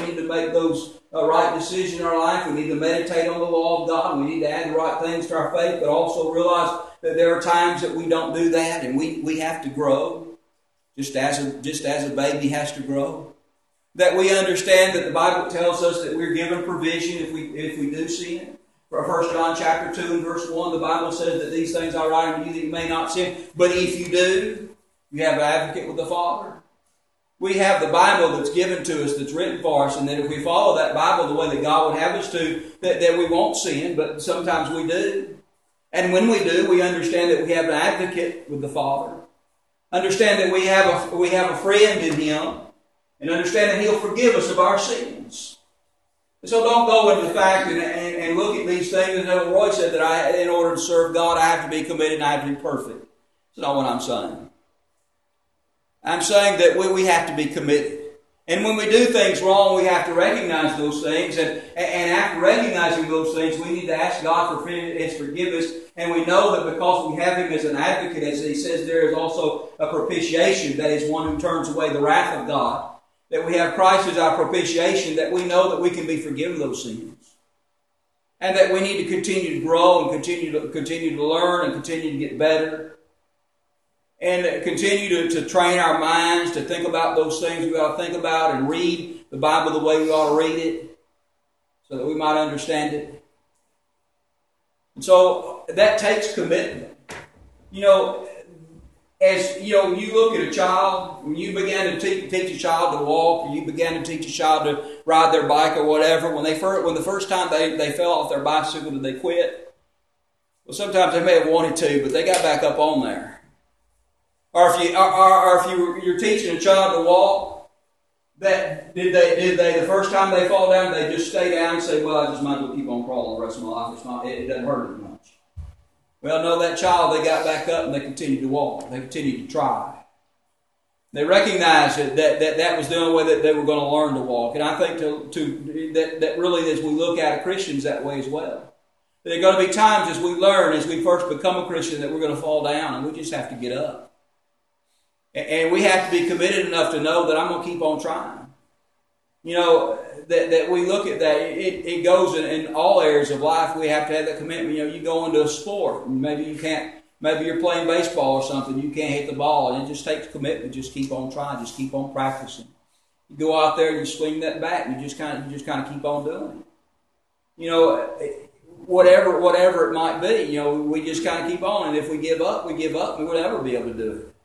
right decisions in our life. We need to meditate on the law of God. We need to add the right things to our faith, but also realize that there are times that we don't do that, and we have to grow, just as a baby has to grow. That we understand that the Bible tells us that we're given provision if we do sin. For 1 John chapter 2 and verse 1, the Bible says that these things I write unto you that you may not sin. But if you do, you have an advocate with the Father. We have the Bible that's given to us, that's written for us, and that if we follow that Bible the way that God would have us to, that we won't sin, but sometimes we do. And when we do, we understand that we have an advocate with the Father. Understand that we have a friend in Him, and understand that He'll forgive us of our sins. So don't go into the fact and look at these things. And Roy said that in order to serve God, I have to be committed and I have to be perfect. That's not what I'm saying. I'm saying that we have to be committed. And when we do things wrong, we have to recognize those things. And after recognizing those things, we need to ask God for His forgiveness. And we know that because we have Him as an advocate, as He says, there is also a propitiation. That is one who turns away the wrath of God. That we have Christ as our propitiation, that we know that we can be forgiven those sins. And that we need to continue to grow and continue to learn and continue to get better. And continue to train our minds to think about those things we ought to think about and read the Bible the way we ought to read it so that we might understand it. And so that takes commitment. as you know, you look at a child, when you began to teach a child to walk, or you began to teach a child to ride their bike or whatever, when the first time they fell off their bicycle, did they quit? Well, sometimes they may have wanted to, but they got back up on there. Or if you're teaching a child to walk, did they the first time they fall down, they just stay down and say, well, I just might as well keep on crawling the rest of my life. It doesn't hurt as much. Well, no, that child, they got back up and they continued to walk. They continued to try. They recognized that was the only way that they were going to learn to walk. And I think that really, as we look at Christians that way as well. There are going to be times as we learn, as we first become a Christian, that we're going to fall down and we just have to get up. And we have to be committed enough to know that I'm going to keep on trying. You know, that we look at that, it goes in all areas of life. We have to have that commitment. You know, you go into a sport, and maybe you're playing baseball or something, you can't hit the ball, and it just takes commitment. Just keep on trying, just keep on practicing. You go out there and you swing that bat, and you just kind of keep on doing it. You know, whatever it might be, you know, we just kind of keep on, and if we give up, and we'll never be able to do it.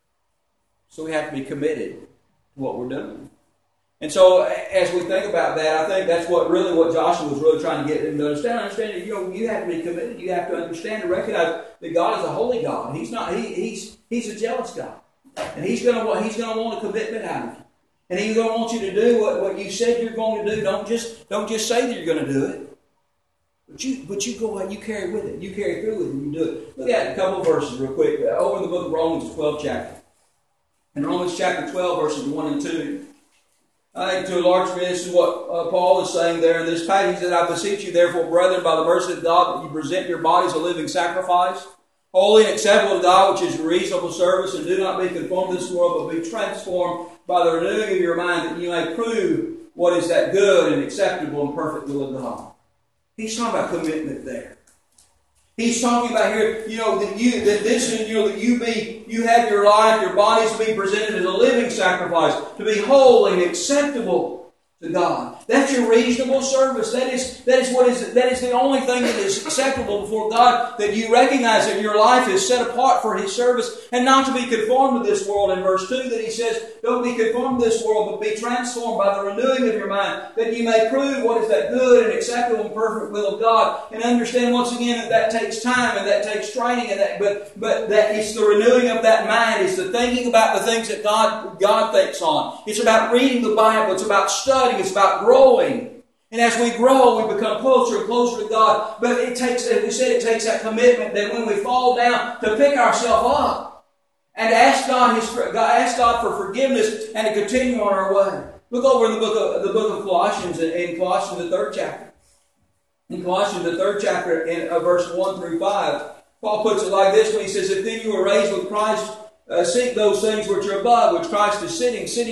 So we have to be committed to what we're doing. And so, as we think about that, I think that's what Joshua was really trying to get them to understand. Understand that, you know, you have to be committed. You have to understand and recognize that God is a holy God. He's not. He's a jealous God, and He's going to want a commitment out of you, and He's going to want you to do what you said you're going to do. Don't just say that you're going to do it, but you go out. You carry with it. You carry through with it, and you do it. Look at a couple of verses real quick over in the book of Romans, 12th chapter. In Romans chapter 12, verses 1 and 2. I think to a large extent this is what Paul is saying there in this passage. He said, I beseech you therefore, brethren, by the mercy of God, that you present your bodies a living sacrifice, holy and acceptable to God, which is your reasonable service, and do not be conformed to this world, but be transformed by the renewing of your mind, that you may prove what is that good and acceptable and perfect will of God. He's talking about commitment there. He's talking about here, you know, that you have your life, your bodies to be presented as a living sacrifice, to be holy and acceptable to God. That's your reasonable service. That is the only thing that is acceptable before God, that you recognize that your life is set apart for His service and not to be conformed to this world. In verse 2 that he says, don't be conformed to this world, but be transformed by the renewing of your mind, that you may prove what is that good and acceptable and perfect will of God. And understand once again that takes time and that takes training, and but that it's the renewing of that mind. It's the thinking about the things that God thinks on. It's about reading the Bible. It's about studying. It's about growing. And as we grow, we become closer and closer to God. But it takes, as we said, it takes that commitment that when we fall down, to pick ourselves up and ask God for forgiveness and to continue on our way. Look over in the book of Colossians, in Colossians the 3rd chapter. In Colossians the 3rd chapter, in verse 1 through 5, Paul puts it like this when he says, if then you were raised with Christ, seek those things which are above, which Christ is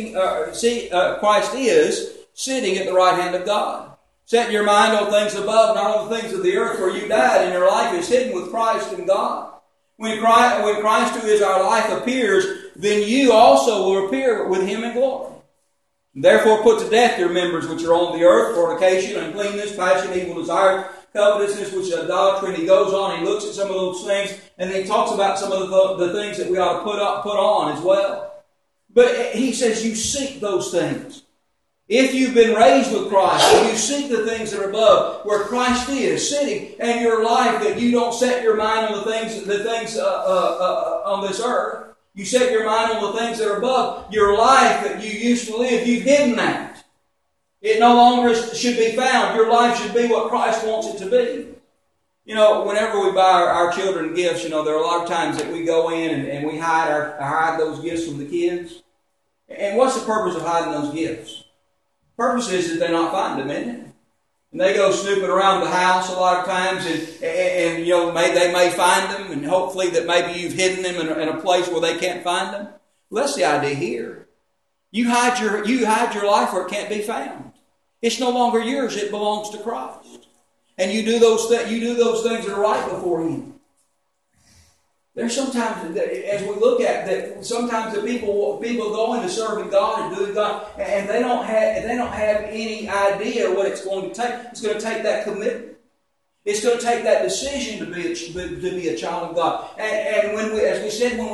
Christ is sitting at the right hand of God. Set your mind on things above, not on the things of the earth, where you died, and your life is hidden with Christ in God. When Christ, who is our life, appears, then you also will appear with Him in glory. Therefore put to death your members which are on the earth, fornication, uncleanness, passion, evil desire, covetousness, which is idolatry. And he goes on, he looks at some of those things, and then he talks about some of the things that we ought to put on as well. But he says you seek those things. If you've been raised with Christ, and you seek the things that are above, where Christ is sitting, and your life, that you don't set your mind on the things on this earth. You set your mind on the things that are above. Your life that you used to live, you've hidden that. It no longer should be found. Your life should be what Christ wants it to be. You know, whenever we buy our children gifts, you know, there are a lot of times that we go in and we hide those gifts from the kids. And what's the purpose of hiding those gifts? The purpose is that they not find them, isn't it? And they go snooping around the house a lot of times, and you know, they may find them, and hopefully that maybe you've hidden them in a place where they can't find them. Well, that's the idea here. You hide your life where it can't be found. It's no longer yours; it belongs to Christ. And you do those things that are right before Him. There's sometimes, as we look at that, sometimes the people go into serving God and doing God, and they don't have any idea what it's going to take. It's going to take that commitment. It's going to take that decision to be a child of God. And when we, as we said, when we fall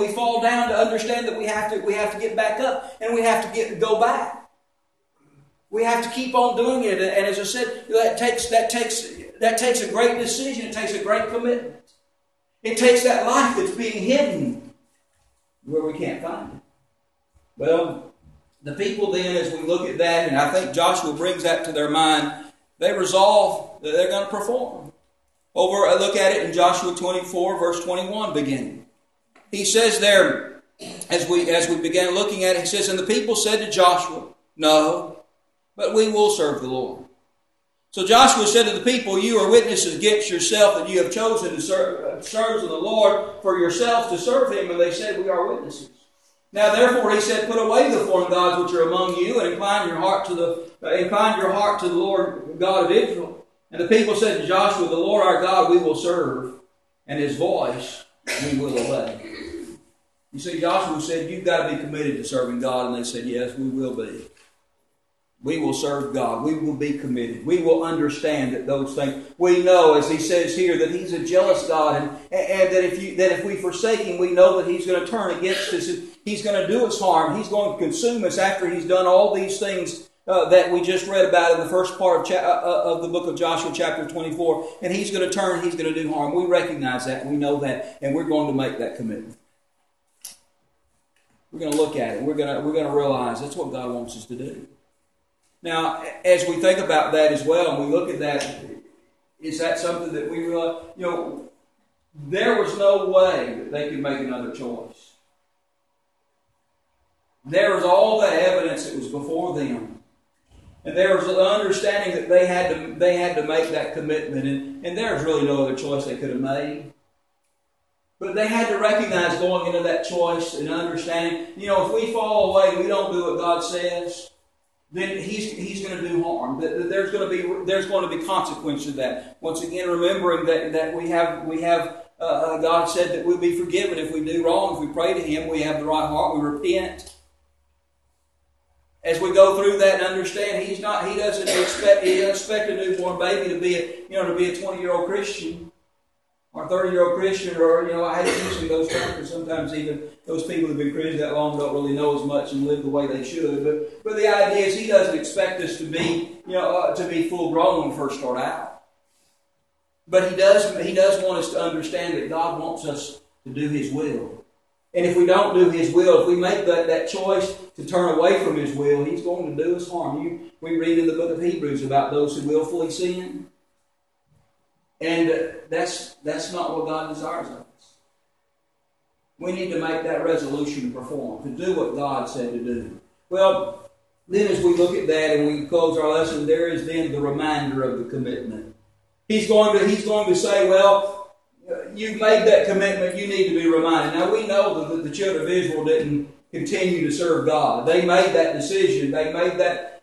down to understand that we have to get back up, and we have to go back. We have to keep on doing it. And as I said, that takes a great decision. It takes a great commitment. It takes that life that's being hidden where we can't find it. Well, the people then, as we look at that, and I think Joshua brings that to their mind, they resolve that they're going to perform. Look at it in Joshua 24, verse 21 beginning. He says there, as we began looking at it, he says, "And the people said to Joshua, 'No, but we will serve the Lord.' So Joshua said to the people, 'You are witnesses against yourself that you have chosen to serve the Lord for yourselves to serve Him.' And they said, 'We are witnesses.' Now therefore he said, 'Put away the foreign gods which are among you, and incline your heart to the Lord God of Israel.' And the people said to Joshua, 'The Lord our God we will serve, and His voice we will obey.'" You see, Joshua said, "You've got to be committed to serving God." And they said, "Yes, we will be. We will serve God. We will be committed. We will understand that those things." We know, as he says here, that He's a jealous God, and that if we forsake Him, we know that He's going to turn against us. He's going to do us harm. He's going to consume us after He's done all these things that we just read about in the first part of the book of Joshua, chapter 24. And He's going to turn. He's going to do harm. We recognize that. We know that, and we're going to make that commitment. We're going to look at it. We're going to realize that's what God wants us to do. Now, as we think about that as well, and we look at that, is that something that we realize? There was no way that they could make another choice. There was all the evidence that was before them, and there was an understanding that they had to make that commitment, and there was really no other choice they could have made. But they had to recognize going into that choice and understanding, if we fall away, we don't do what God says, then He's going to do harm. There's going to be consequences to that. Once again, remembering that we have God said that we'll be forgiven if we do wrong. If we pray to Him, we have the right heart, we repent. As we go through that and understand, He doesn't expect a newborn baby to be a 20-year-old Christian or a 30-year-old Christian, or I hate using those terms because sometimes even those people who've been Christians that long don't really know as much and live the way they should. But the idea is He doesn't expect us to be full grown when we first start out. But He does want us to understand that God wants us to do His will. And if we don't do His will, if we make that choice to turn away from His will, He's going to do us harm. We read in the book of Hebrews about those who willfully sin. And that's not what God desires of us. We need to make that resolution to perform, to do what God said to do. Well, then as we look at that and we close our lesson, there is then the reminder of the commitment. He's going to say, well, you've made that commitment, you need to be reminded. Now we know that the children of Israel didn't continue to serve God. They made that decision. They made that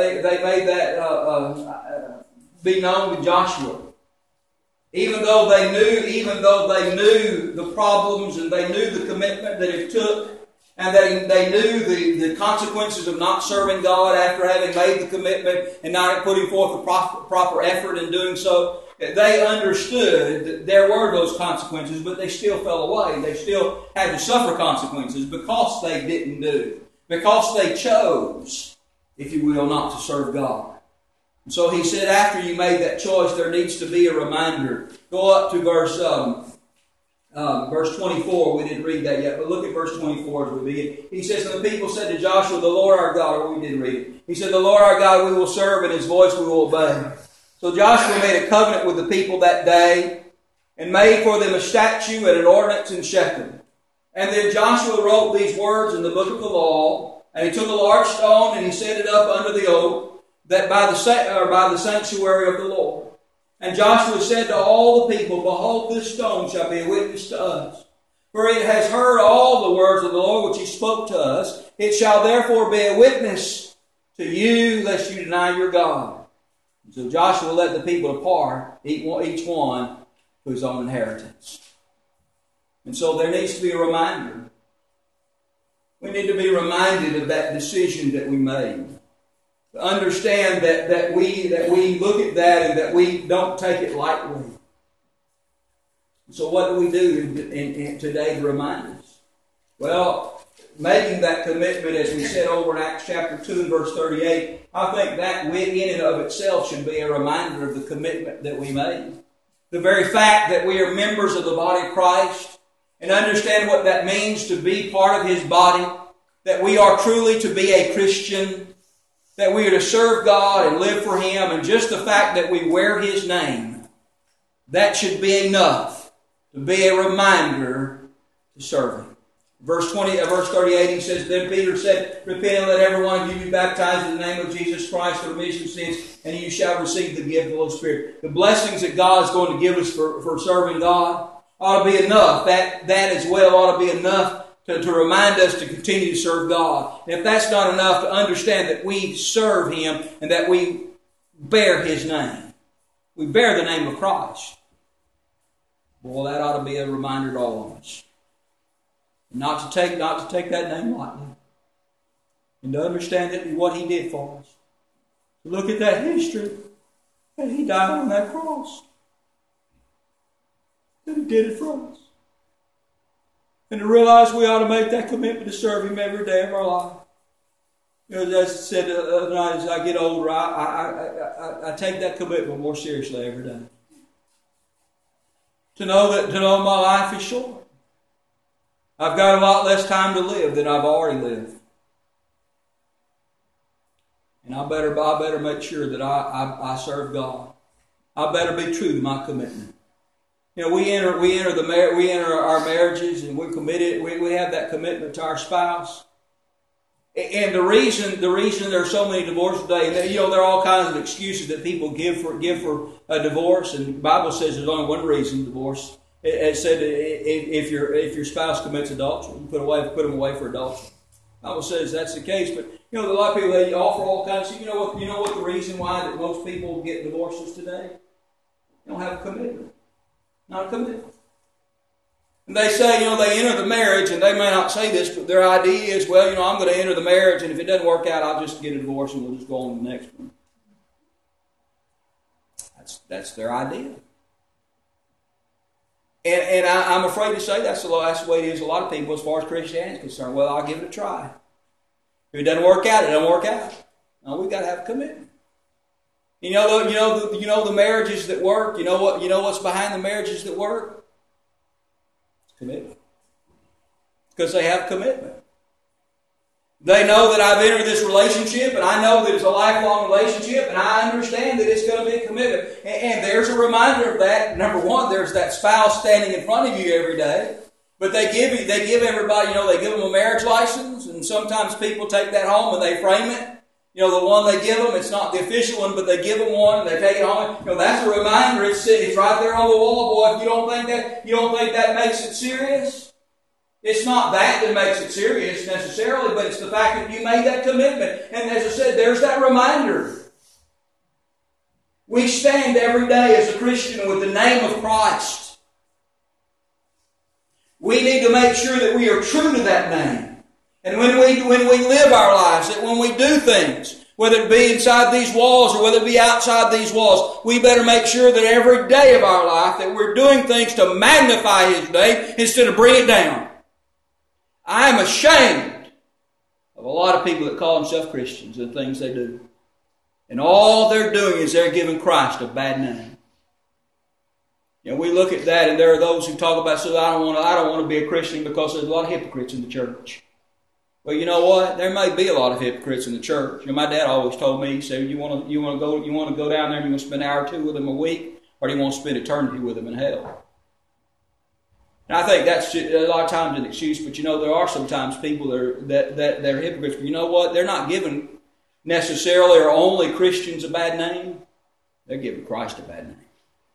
be known to Joshua. Even though they knew the problems and they knew the commitment that it took, and that they knew the consequences of not serving God after having made the commitment and not putting forth the proper effort in doing so, they understood that there were those consequences, but they still fell away. They still had to suffer consequences because they didn't do, because they chose, if you will, not to serve God. So he said, after you made that choice, there needs to be a reminder. Go up to verse 24. We didn't read that yet, but look at verse 24 as we begin. He says, "And the people said to Joshua, the Lord our God," or we didn't read it. He said, "The Lord our God we will serve, and His voice we will obey." So Joshua made a covenant with the people that day, and made for them a statute and an ordinance in Shechem. And then Joshua wrote these words in the book of the law, and he took a large stone and he set it up under the oak, that by the sanctuary of the Lord. And Joshua said to all the people, "Behold, this stone shall be a witness to us. For it has heard all the words of the Lord which He spoke to us. It shall therefore be a witness to you, lest you deny your God." And so Joshua let the people depart, each one to his own inheritance. And so there needs to be a reminder. We need to be reminded of that decision that we made. Understand that we look at that and that we don't take it lightly. So what do we do in today to remind us? Well, making that commitment, as we said over in Acts chapter 2 and verse 38, I think that in and of itself should be a reminder of the commitment that we made. The very fact that we are members of the body of Christ and understand what that means to be part of His body, that we are truly to be a Christian, that we are to serve God and live for Him, and just the fact that we wear His name, that should be enough to be a reminder to serve Him. Verse 38, he says, Then Peter said, Repent and let every one of you be baptized in the name of Jesus Christ for remission of sins, and you shall receive the gift of the Holy Spirit. The blessings that God is going to give us for serving God ought to be enough. That as well ought to be enough to remind us to continue to serve God. And if that's not enough, to understand that we serve Him and that we bear His name. We bear the name of Christ. Boy, that ought to be a reminder to all of us. Not to take that name lightly. And to understand that what He did for us. To look at that history. That He died on that cross. That He did it for us. And to realize we ought to make that commitment to serve Him every day of our life. You know, as I said the other night, as I get older, I take that commitment more seriously every day. To know my life is short. I've got a lot less time to live than I've already lived. And I better make sure that I serve God. I better be true to my commitment. You know, we enter our marriages, and we're committed. We have that commitment to our spouse. And the reason there's so many divorces today, you know, there are all kinds of excuses that people give for a divorce, and the Bible says there's only one reason divorce. It said if your spouse commits adultery, you put them away for adultery. The Bible says that's the case, but you know, a lot of people, they offer all kinds of. You know what the reason why that most people get divorces today? They don't have a commitment, not a commitment. And they say, you know, they enter the marriage, and they may not say this, but their idea is, well, you know, I'm going to enter the marriage, and if it doesn't work out, I'll just get a divorce, and we'll just go on to the next one. That's their idea. And I'm afraid to say that's the way it is a lot of people as far as Christianity is concerned. Well, I'll give it a try. If it doesn't work out, it doesn't work out. No, we've got to have a commitment. You know the marriages that work. You know what's behind the marriages that work? It's commitment. Because they have commitment. They know that I've entered this relationship, and I know that it's a lifelong relationship, and I understand that it's going to be a commitment. And there's a reminder of that. Number one, there's that spouse standing in front of you every day. But they give everybody, they give them a marriage license, and sometimes people take that home and they frame it. You know, the one they give them, it's not the official one, but they give them one and they take it home. You know, that's a reminder. It's right there on the wall, boy. If you don't think that makes it serious. It's not that makes it serious necessarily, but it's the fact that you made that commitment. And as I said, there's that reminder. We stand every day as a Christian with the name of Christ. We need to make sure that we are true to that name. And when we live our lives, that when we do things, whether it be inside these walls or whether it be outside these walls, we better make sure that every day of our life that we're doing things to magnify His name instead of bring it down. I am ashamed of a lot of people that call themselves Christians and the things they do. And all they're doing is they're giving Christ a bad name. You know, we look at that, and there are those who talk about, so I don't want to be a Christian because there's a lot of hypocrites in the church. Well, you know what? There may be a lot of hypocrites in the church. You know, my dad always told me, he said, you want to go down there and you want to spend an hour or two with them a week, or do you want to spend eternity with them in hell? And I think that's a lot of times an excuse, but you know, there are sometimes people that are hypocrites. But you know what? They're not giving necessarily or only Christians a bad name. They're giving Christ a bad name.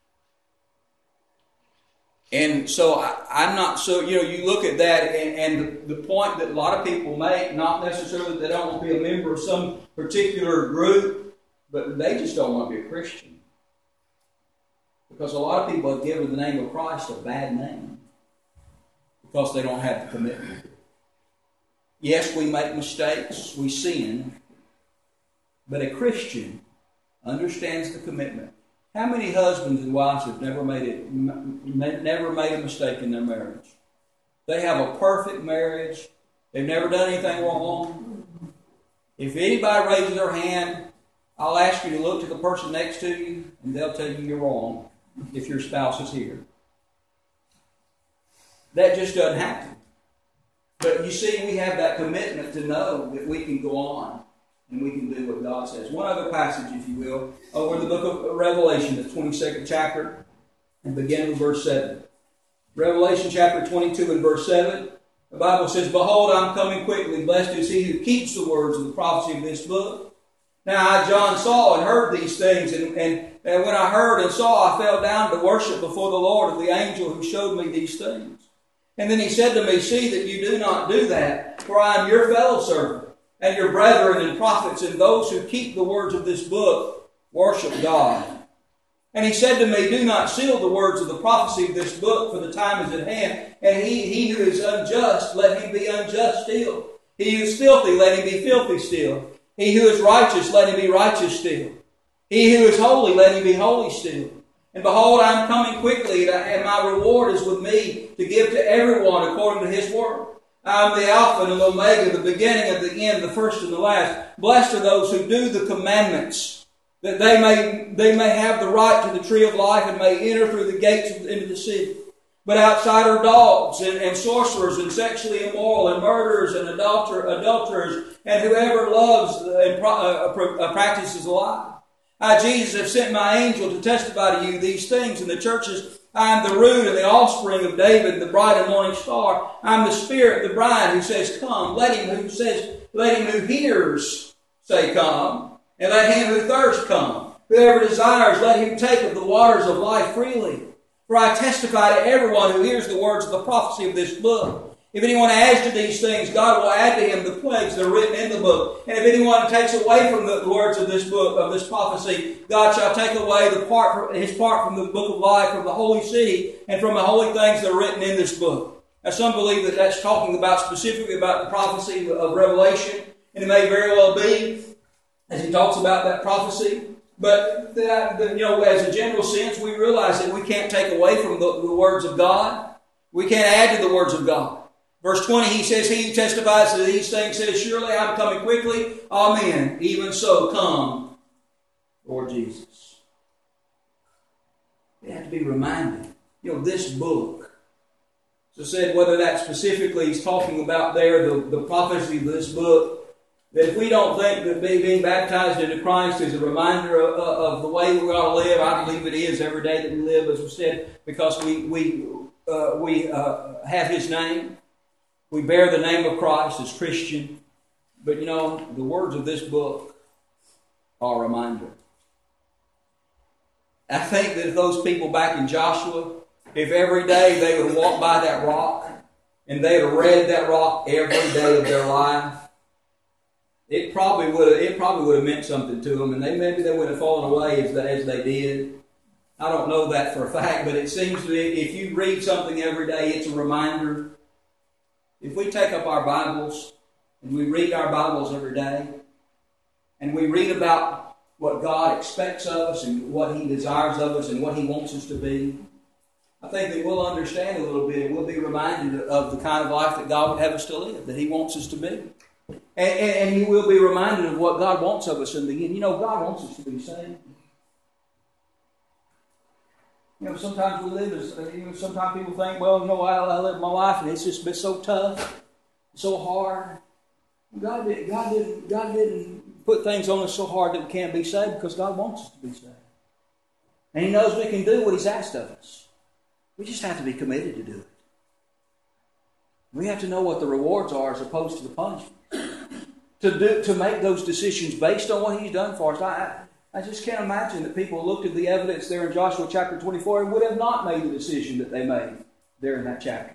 And so I'm not so, you look at that, and the point that a lot of people make, not necessarily that they don't want to be a member of some particular group, but they just don't want to be a Christian. Because a lot of people have given the name of Christ a bad name. Because they don't have the commitment. Yes, we make mistakes, we sin, but a Christian understands the commitment. How many husbands and wives have never made a mistake in their marriage? They have a perfect marriage. They've never done anything wrong. If anybody raises their hand, I'll ask you to look to the person next to you, and they'll tell you you're wrong if your spouse is here. That just doesn't happen. But you see, we have that commitment to know that we can go on and we can do what God says. One other passage, if you will, over in the book of Revelation, the 22nd chapter, and begin with verse 7. Revelation chapter 22 and verse 7, the Bible says, "Behold, I'm coming quickly. Blessed is he who keeps the words of the prophecy of this book." Now I, John, saw and heard these things, and when I heard and saw, I fell down to worship before the Lord of the angel who showed me these things. And then he said to me, "See that you do not do that, for I am your fellow servant, and your brethren and prophets, and those who keep the words of this book worship God." And he said to me, "Do not seal the words of the prophecy of this book, for the time is at hand. And he who is unjust, let him be unjust still. He who is filthy, let him be filthy still. He who is righteous, let him be righteous still. He who is holy, let him be holy still. And behold, I am coming quickly, and my reward is with me to give to everyone according to his work. I am the Alpha and the Omega, the beginning and the end, the first and the last. Blessed are those who do the commandments, that they may have the right to the tree of life and may enter through the gates into the city. But outside are dogs and sorcerers and sexually immoral and murderers and adulterers and whoever loves and practices a lie. I, Jesus, have sent my angel to testify to you these things in the churches. I am the root and the offspring of David, the bright and morning star. I am the Spirit, the bride, who says, "Come." Let him who hears say, "Come." And let him who thirsts come. Whoever desires, let him take of the waters of life freely. For I testify to everyone who hears the words of the prophecy of this book. If anyone adds to these things, God will add to him the plagues that are written in the book. And if anyone takes away from the words of this book, of this prophecy, God shall take away his part from the book of life, from the holy city, and from the holy things that are written in this book. Now some believe that that's talking about specifically about the prophecy of Revelation. And it may very well be, as he talks about that prophecy. But as a general sense, we realize that we can't take away from the words of God. We can't add to the words of God. Verse 20, he says, "He who testifies to these things says, Surely I am coming quickly. Amen. Even so, come, Lord Jesus." We have to be reminded, this book. So said, whether that specifically he's talking about there, the prophecy of this book, that if we don't think that being baptized into Christ is a reminder of the way we ought to live, I believe it is every day that we live, as we said, because we have His name. We bear the name of Christ as Christian. But the words of this book are a reminder. I think that if those people back in Joshua, if every day they would walk by that rock and they had read that rock every day of their life, it probably would have meant something to them, and maybe they would have fallen away as they did. I don't know that for a fact, but it seems to me if you read something every day, it's a reminder. If we take up our Bibles and we read our Bibles every day, and we read about what God expects of us and what He desires of us and what He wants us to be, I think that we'll understand a little bit and we'll be reminded of the kind of life that God would have us to live, that He wants us to be. And you will be reminded of what God wants of us in the end. God wants us to be saved. Sometimes we live as, sometimes people think, I live my life and it's just been so tough, so hard. God didn't put things on us so hard that we can't be saved, because God wants us to be saved. And He knows we can do what He's asked of us. We just have to be committed to do it. We have to know what the rewards are as opposed to the punishment. To make those decisions based on what He's done for us. I just can't imagine that people looked at the evidence there in Joshua chapter 24 and would have not made the decision that they made there in that chapter.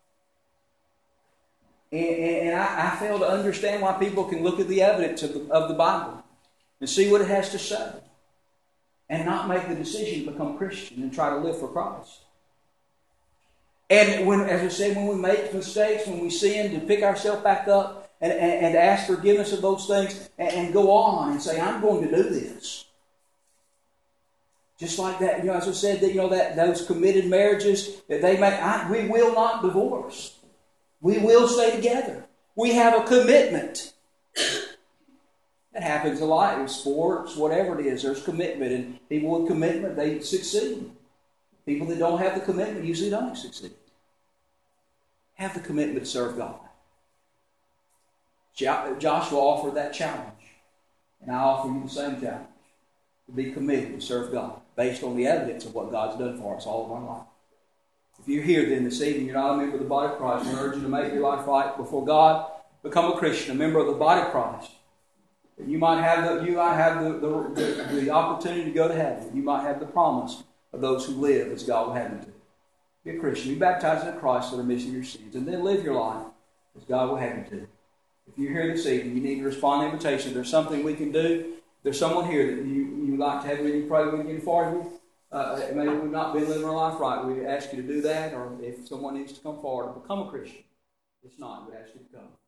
And I fail to understand why people can look at the evidence of the Bible and see what it has to say and not make the decision to become Christian and try to live for Christ. And as I said, when we make mistakes, when we sin, to pick ourselves back up and ask forgiveness of those things and go on and say, I'm going to do this. Just like that, as I said, that those committed marriages that they make, we will not divorce. We will stay together. We have a commitment. That happens a lot in sports, whatever it is. There's commitment, and people with commitment, they succeed. People that don't have the commitment usually don't succeed. Have the commitment to serve God. Joshua offered that challenge, and I offer you the same challenge, to be committed to serve God, based on the evidence of what God's done for us all of our life. If you're here then this evening, you're not a member of the body of Christ, I urge you to make your life right before God, become a Christian, a member of the body of Christ. You might have the opportunity to go to heaven. You might have the promise of those who live as God will have them to. Be a Christian. Be baptized in Christ for the remission of your sins. And then live your life as God will have you to. If you're here this evening, you need to respond to the invitation. If there's something we can do, if there's someone here that you would like to have with you, pray with you for you. Maybe we've not been living our life right. We ask you to do that. Or if someone needs to come forward and become a Christian, it's not. We ask you to come.